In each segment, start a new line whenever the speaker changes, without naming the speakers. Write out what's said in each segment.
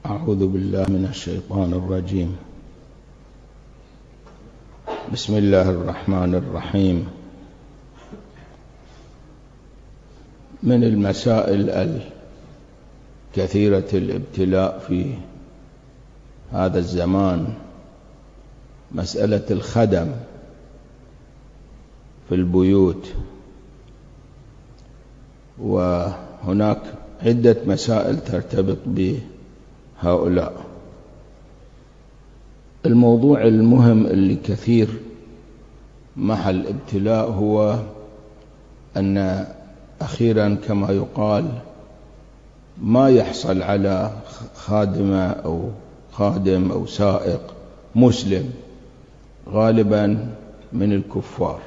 أعوذ بالله من الشيطان الرجيم. بسم الله الرحمن الرحيم. من المسائل الكثيرة الابتلاء في هذا الزمان مسألة الخدم في البيوت، وهناك عدة مسائل ترتبط بهؤلاء. الموضوع المهم اللي كثير محل ابتلاء هو أن أخيرا كما يقال ما يحصل على خادمة أو خادم أو سائق مسلم، غالبا من الكفار.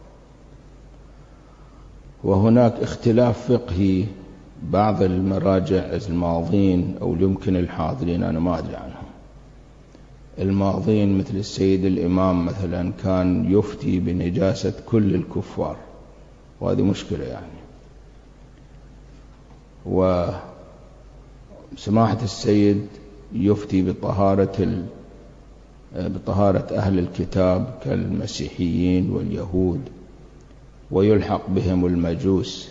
وهناك اختلاف فقهي، بعض المراجع الماضين أو يمكن الحاضرين أنا ما أدري عنهم، الماضين مثل السيد الإمام مثلا كان يفتي بنجاسة كل الكفار، وهذه مشكلة يعني. وسماحة السيد يفتي بطهارة أهل الكتاب كالمسيحيين واليهود، ويلحق بهم المجوس،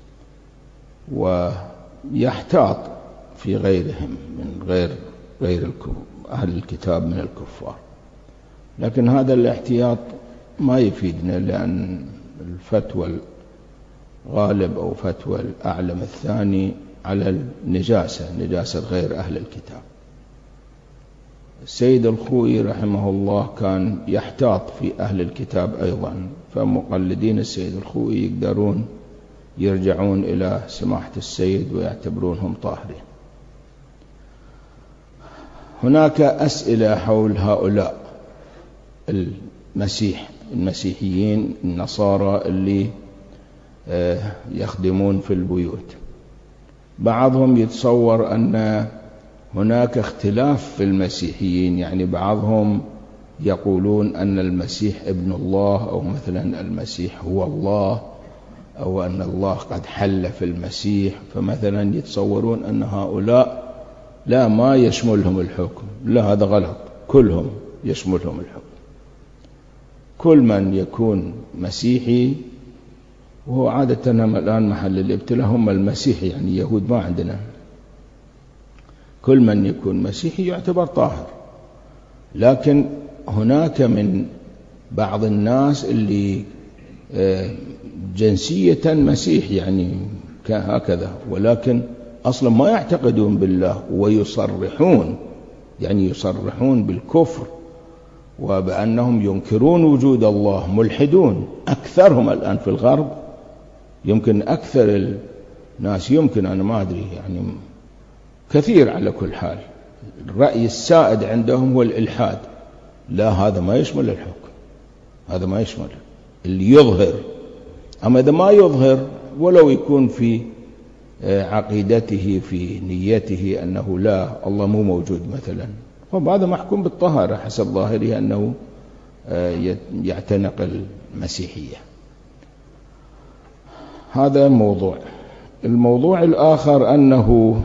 ويحتاط في غيرهم من غير أهل الكتاب من الكفار. لكن هذا الاحتياط ما يفيدنا، لأن الفتوى الغالب أو فتوى الأعلم الثاني على نجاسة غير أهل الكتاب. السيد الخوئي رحمه الله كان يحتاط في أهل الكتاب أيضا، فمقلدين السيد الخوئي يقدرون يرجعون إلى سماحة السيد ويعتبرونهم طاهرين. هناك أسئلة حول هؤلاء المسيحيين النصارى اللي يخدمون في البيوت. بعضهم يتصور أن هناك اختلاف في المسيحيين، يعني بعضهم يقولون أن المسيح ابن الله، أو مثلا المسيح هو الله، أو أن الله قد حل في المسيح، فمثلا يتصورون أن هؤلاء لا ما يشملهم الحكم. لا، هذا غلط، كلهم يشملهم الحكم. كل من يكون مسيحي، وهو عادة الآن محل الابتلاء هم المسيحي، يعني يهود ما عندنا، كل من يكون مسيحي يعتبر طاهر. لكن هناك من بعض الناس اللي جنسية مسيح يعني هكذا، ولكن أصلا ما يعتقدون بالله، ويصرحون بالكفر وبأنهم ينكرون وجود الله، ملحدون. أكثرهم الآن في الغرب، يمكن أكثر الناس، يمكن أنا ما أدري يعني، كثير على كل حال الرأي السائد عندهم هو الإلحاد. لا، هذا ما يشمل الحكم، هذا ما يشمل اللي يظهر. أما إذا ما يظهر ولو يكون في عقيدته في نيته أنه لا، الله مو موجود مثلا، فهذا محكوم بالطهارة حسب ظاهره أنه يعتنق المسيحية. هذا موضوع. الموضوع الآخر أنه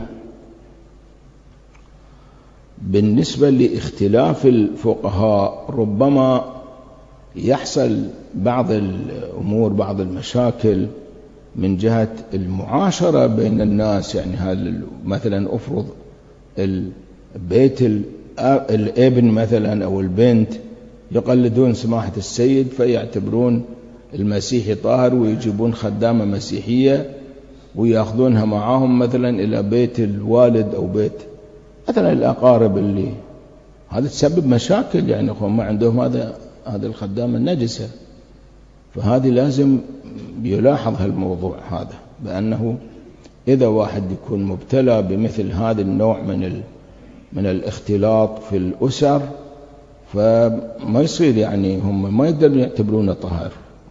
بالنسبة لاختلاف الفقهاء ربما يحصل بعض الأمور، بعض المشاكل من جهة المعاشرة بين الناس. يعني هذا مثلا أفرض البيت الابن مثلا أو البنت يقلدون سماحة السيد، فيعتبرون المسيحي طاهر، ويجيبون خدامة مسيحية ويأخذونها معاهم مثلا إلى بيت الوالد أو بيت مثلا الأقارب، اللي هذا تسبب مشاكل. يعني هم ما عندهم هذا الخدامة النجسة. فهذه لازم يلاحظ هالموضوع هذا، بأنه إذا واحد يكون مبتلى بمثل هذا النوع من الاختلاط في الأسر، فما يصير يعني هم ما يقدرون يعتبرونه طاهر،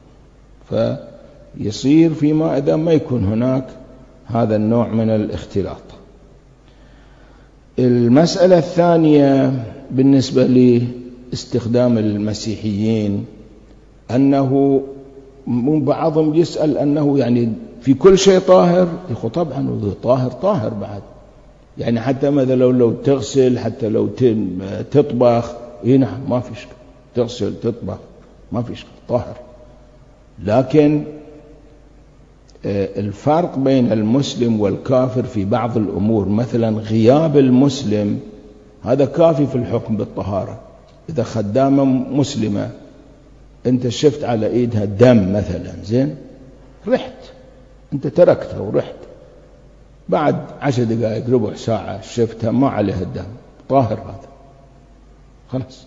فيصير فيما إذا ما يكون هناك هذا النوع من الاختلاط. المسألة الثانية بالنسبة لاستخدام المسيحيين، أنه بعضهم يسأل أنه يعني في كل شيء طاهر. يقول طبعا طاهر بعد، يعني حتى مثلا لو تغسل، حتى لو تطبخ، نعم ما في شيء، تغسل تطبخ ما في شيء، طاهر. لكن الفرق بين المسلم والكافر في بعض الأمور، مثلا غياب المسلم هذا كافي في الحكم بالطهارة. إذا خدامة مسلمة أنت شفت على إيدها دم مثلا، زين، رحت أنت تركتها ورحت، بعد 10 دقائق ربع ساعة شفتها ما عليها الدم، طاهر هذا خلاص.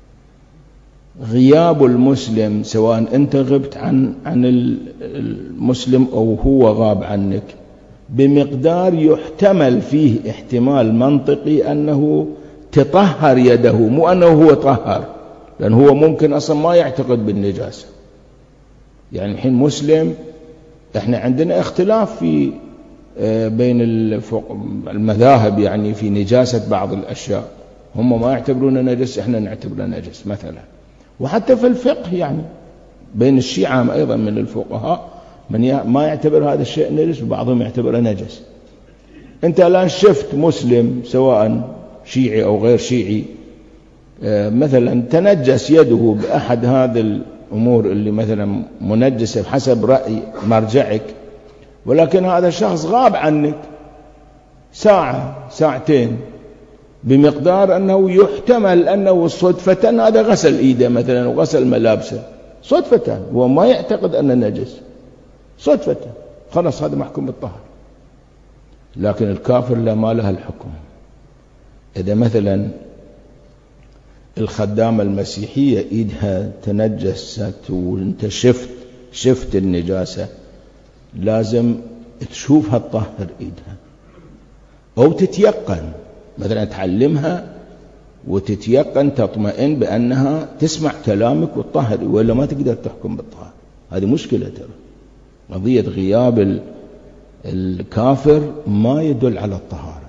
غياب المسلم سواء أنت غبت عن المسلم أو هو غاب عنك بمقدار يحتمل فيه احتمال منطقي أنه تطهر يده، مو أنه هو طهر، لأن هو ممكن أصلا ما يعتقد بالنجاسة. يعني الحين مسلم، احنا عندنا اختلاف في بين المذاهب يعني في نجاسة بعض الأشياء، هم ما يعتبرون نجس، احنا نعتبره نجس مثلا. وحتى في الفقه يعني بين الشيعة أيضا من الفقهاء من ما يعتبر هذا الشيء نجس وبعضهم يعتبره نجس. أنت الآن شفت مسلم سواء شيعي أو غير شيعي مثلا تنجس يده بأحد هذه الأمور اللي مثلا منجسة بحسب رأي مرجعك، ولكن هذا الشخص غاب عنك ساعة ساعتين بمقدار أنه يحتمل أنه صدفة هذا غسل إيده مثلا وغسل ملابسه صدفة، هو ما يعتقد أنه نجس صدفة، خلاص هذا محكوم بالطهر. لكن الكافر لا، ما لها الحكم. إذا مثلا الخدامة المسيحية إيدها تنجست وانت شفت النجاسة، لازم تشوفها تطهر إيدها أو تتيقن، مثلا تعلمها وتتيقن تطمئن بأنها تسمع كلامك وتطهر، ولا ما تقدر تحكم بالطهارة. هذه مشكلة ترى. قضية غياب الكافر ما يدل على الطهارة.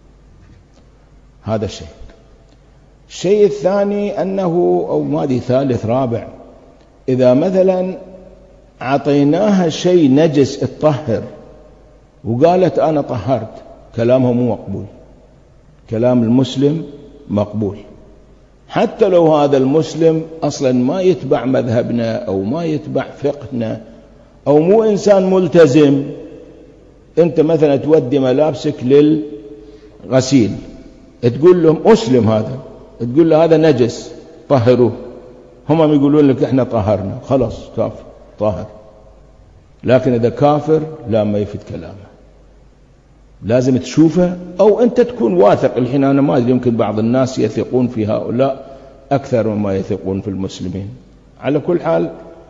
هذا الشيء. الشيء الثاني أنه، أو مادي ثالث رابع، إذا مثلا عطيناها شيء نجس تطهر وقالت أنا طهرت، كلامها مو مقبول. كلام المسلم مقبول حتى لو هذا المسلم أصلا ما يتبع مذهبنا أو ما يتبع فقهنا أو مو إنسان ملتزم. أنت مثلا تودي ملابسك للغسيل، تقول لهم أسلم هذا، تقول له هذا نجس طهروه، هم يقولون لك إحنا طهرنا، خلاص كافر طاهر. لكن إذا كافر لا، ما يفيد كلامه، لازم تشوفه أو أنت تكون واثق. الحين أنا ما أدري، يمكن بعض الناس يثقون في هؤلاء أكثر مما يثقون في المسلمين. على كل حال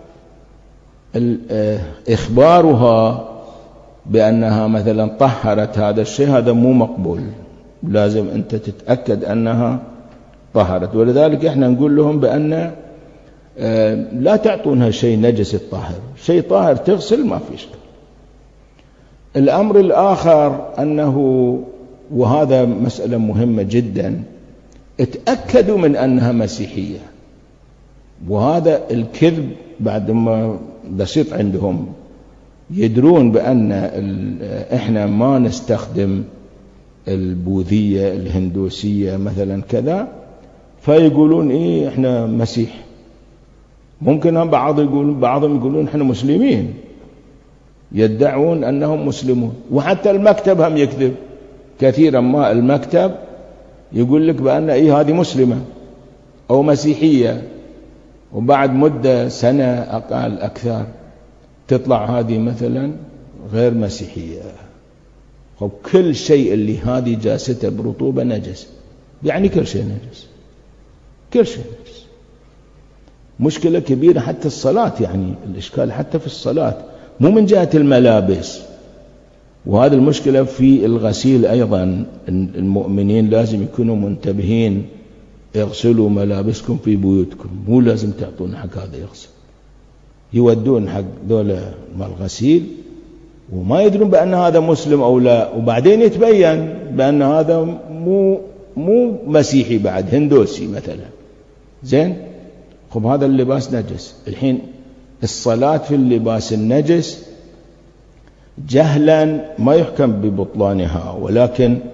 إخبارها بأنها مثلا طهرت هذا الشيء هذا مو مقبول، لازم أنت تتأكد أنها طهرت. ولذلك إحنا نقول لهم بأن لا تعطونها شيء نجس الطاهر، شيء طاهر تغسل ما في شيء. الأمر الآخر أنه، وهذا مسألة مهمة جدا، اتأكدوا من أنها مسيحية. وهذا الكذب بعد ما بسيط عندهم، يدرون بأن إحنا ما نستخدم البوذية الهندوسية مثلا كذا، فيقولون إيه إحنا مسيح. ممكن بعضهم يقولون إحنا مسلمين، يدعون أنهم مسلمون. وحتى المكتب هم يكذب كثيرا، ما المكتب يقول لك بأن إيه هذه مسلمة أو مسيحية، وبعد مدة سنة أقل أكثر تطلع هذه مثلا غير مسيحية. كل شيء اللي هذه جاسته برطوبة نجس، يعني كل شيء نجس، كل شيء نجس. مشكلة كبيرة. حتى الصلاة، يعني الإشكال حتى في الصلاة مو من جهة الملابس. وهذه المشكلة في الغسيل أيضا. المؤمنين لازم يكونوا منتبهين، اغسلوا ملابسكم في بيوتكم، مو لازم تعطون حق هذا يغسل، يودون حق دولة مال الغسيل وما يدرون بأن هذا مسلم أو لا، وبعدين يتبين بأن هذا مو مسيحي، بعد هندوسي مثلا. زين، خب هذا اللباس نجس. الحين الصلاة في اللباس النجس جهلا ما يحكم ببطلانها، ولكن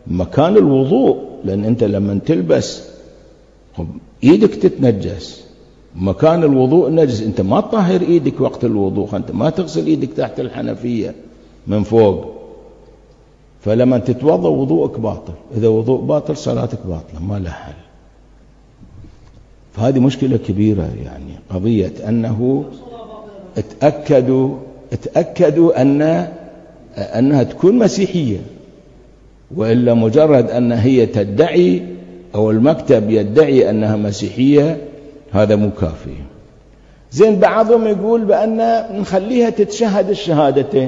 مكان الوضوء، لأن أنت لما تلبس إيدك تتنجس، مكان الوضوء نجس، أنت ما تطهر إيدك وقت الوضوء، أنت ما تغسل إيدك تحت الحنفية من فوق، فلما تتوضأ وضوءك باطل، إذا وضوء باطل صلاتك باطلة ما لها حل. فهذه مشكلة كبيرة، يعني قضية أنه اتأكدوا أنها تكون مسيحية، وإلا مجرد أن هي تدعي أو المكتب يدعي أنها مسيحية هذا مو كافي. زين بعضهم يقول بأن نخليها تتشهد الشهادتين،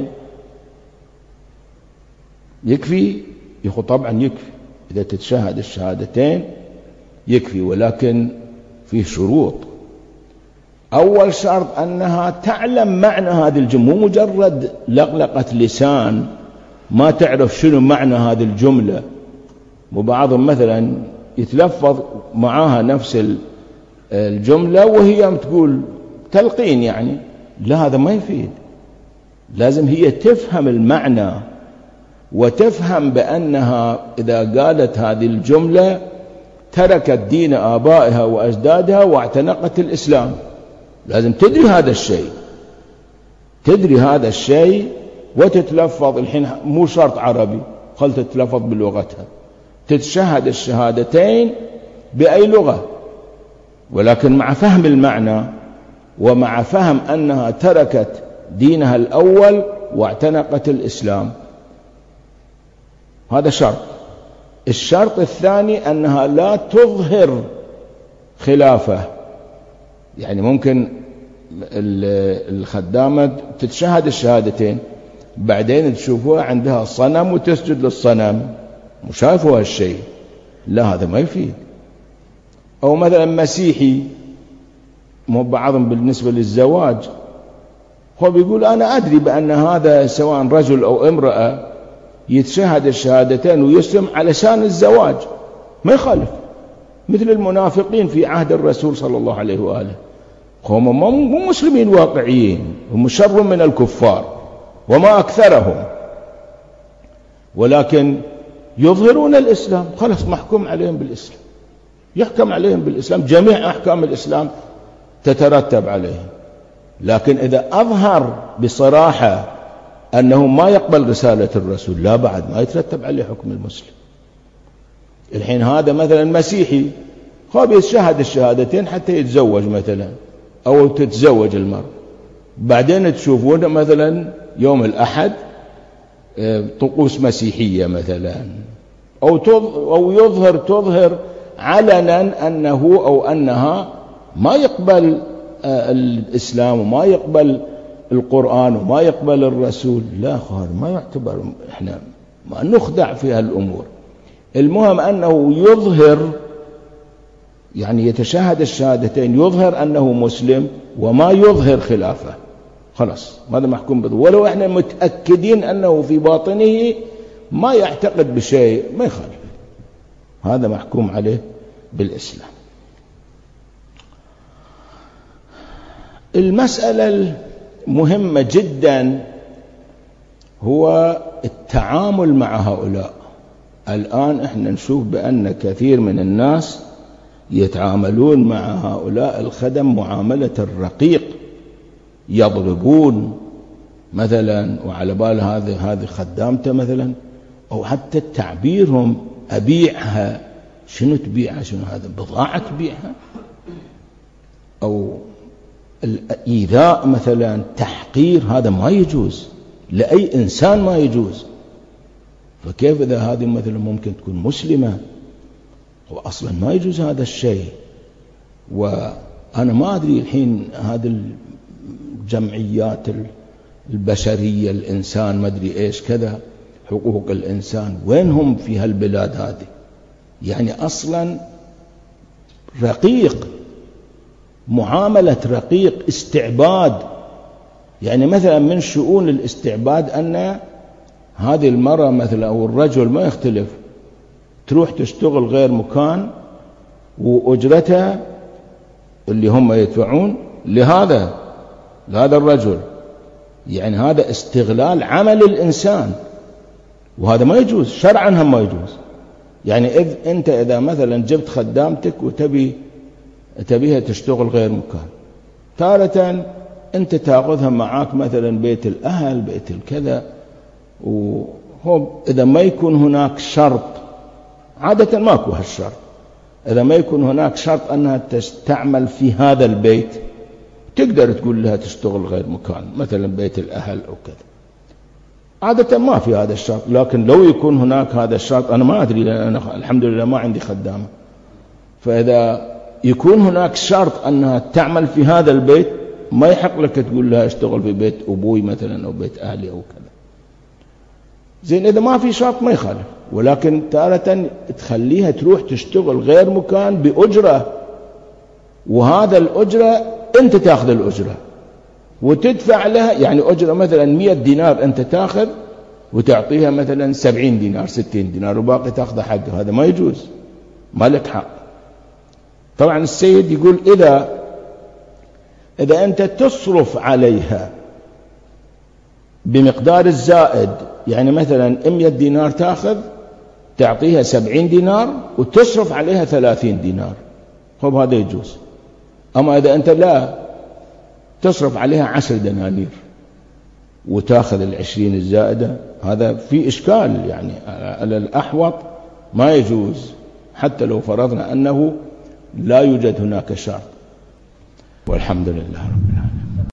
يكفي؟ يقول طبعا يكفي، إذا تتشهد الشهادتين يكفي، ولكن في شروط. أول شرط أنها تعلم معنى هذه الجملة، مو مجرد لقلقة لسان ما تعرف شنو معنى هذه الجملة. وبعضهم مثلا يتلفظ معاها نفس الجملة وهي تقول تلقين، يعني لا، هذا ما يفيد. لازم هي تفهم المعنى وتفهم بأنها إذا قالت هذه الجملة تركت دين آبائها وأجدادها واعتنقت الإسلام. لازم تدري هذا الشيء، تدري هذا الشيء وتتلفظ. الحين مو شرط عربي، خل تتلفظ بلغتها، تتشهد الشهادتين بأي لغة، ولكن مع فهم المعنى ومع فهم أنها تركت دينها الأول واعتنقت الإسلام. هذا شرط. الشرط الثاني أنها لا تظهر خلافة. يعني ممكن الخدامة تتشهد الشهادتين بعدين تشوفوها عندها صنم وتسجد للصنم، وشايفوا هالشيء، لا، هذا ما يفيد. أو مثلا مسيحي، مو بعضهم بالنسبة للزواج هو بيقول أنا أدري بأن هذا سواء رجل أو امرأة يتشهد الشهادتين ويسلم علشان الزواج، ما يخالف، مثل المنافقين في عهد الرسول صلى الله عليه وآله، هم مو مسلمين واقعيين، هم شر من الكفار وما أكثرهم، ولكن يظهرون الإسلام، خلاص محكوم عليهم بالإسلام، يحكم عليهم بالإسلام، جميع أحكام الإسلام تترتب عليهم. لكن إذا أظهر بصراحة أنه ما يقبل رسالة الرسول، لا، بعد ما يترتب عليه حكم المسلم. الحين هذا مثلا مسيحي خاب يشهد الشهادتين حتى يتزوج مثلا، أو تتزوج المرأة، بعدين تشوفون مثلا يوم الأحد طقوس مسيحية مثلا، أو تظهر علنا أنه أو أنها ما يقبل الإسلام وما يقبل القرآن وما يقبل الرسول، لا، خير ما يعتبر، إحنا ما نخدع في هالأمور. المهم أنه يظهر، يعني يتشهد الشهادتين، يظهر أنه مسلم وما يظهر خلافه، خلاص هذا محكوم به، ولو إحنا متأكدين أنه في باطنه ما يعتقد بشيء ما يخالف، هذا محكوم عليه بالإسلام. المسألة المهمة جدا هو التعامل مع هؤلاء. الآن احنا نشوف بأن كثير من الناس يتعاملون مع هؤلاء الخدم معاملة الرقيق، يضربون مثلا، وعلى بال هذه خدامته مثلا، أو حتى تعبيرهم أبيعها، شنو تبيعها؟ شنو هذا بضاعة تبيعها؟ أو الإيذاء مثلا، تحقير، هذا ما يجوز لأي إنسان، ما يجوز. فكيف إذا هذه مثلا ممكن تكون مسلمة؟ وأصلا ما يجوز هذا الشيء. وأنا ما أدري الحين هذه الجمعيات البشرية، الإنسان ما أدري إيش كذا، حقوق الإنسان، وينهم في هالبلاد هذه؟ يعني أصلا رقيق، معاملة رقيق، استعباد. يعني مثلا من شؤون الاستعباد أن هذه المرأة مثلا أو الرجل ما يختلف، تروح تشتغل غير مكان وأجرتها اللي هم يدفعون لهذا الرجل، يعني هذا استغلال عمل الإنسان، وهذا ما يجوز شرعا، هم ما يجوز. يعني أنت إذا مثلا جبت خدامتك تبيها تشتغل غير مكان، تارة أنت تأخذها معاك مثلا بيت الأهل بيت الكذا، وهو إذا ما يكون هناك شرط، عادة ماكو هالشرط، إذا ما يكون هناك شرط أنها تعمل في هذا البيت تقدر تقول لها تشتغل غير مكان، مثلا بيت الأهل أو كذا، عادة ما في هذا الشرط. لكن لو يكون هناك هذا الشرط، أنا ما أدري لأن أنا الحمد لله ما عندي خدامة، فإذا يكون هناك شرط أنها تعمل في هذا البيت ما يحق لك تقول لها اشتغل في بيت أبوي مثلا أو بيت أهلي أو كذا. زين إذا ما في شرط ما يخالف، ولكن تارة تخليها تروح تشتغل غير مكان بأجرة، وهذا الأجرة أنت تأخذ الأجرة وتدفع لها، يعني أجرة مثلا 100 دينار أنت تأخذ وتعطيها مثلا 70 دينار 60 دينار وباقي تأخذ حقه، هذا ما يجوز، ما لك حق. طبعا السيد يقول إذا أنت تصرف عليها بمقدار الزائد، يعني مثلا 100 دينار تأخذ تعطيها 70 دينار وتصرف عليها 30 دينار، هذا يجوز. أما إذا أنت لا تصرف عليها 10 دنانير وتأخذ 20 الزائدة، هذا في إشكال، يعني على الأحوط ما يجوز، حتى لو فرضنا أنه لا يوجد هناك شرط. والحمد لله رب العالمين.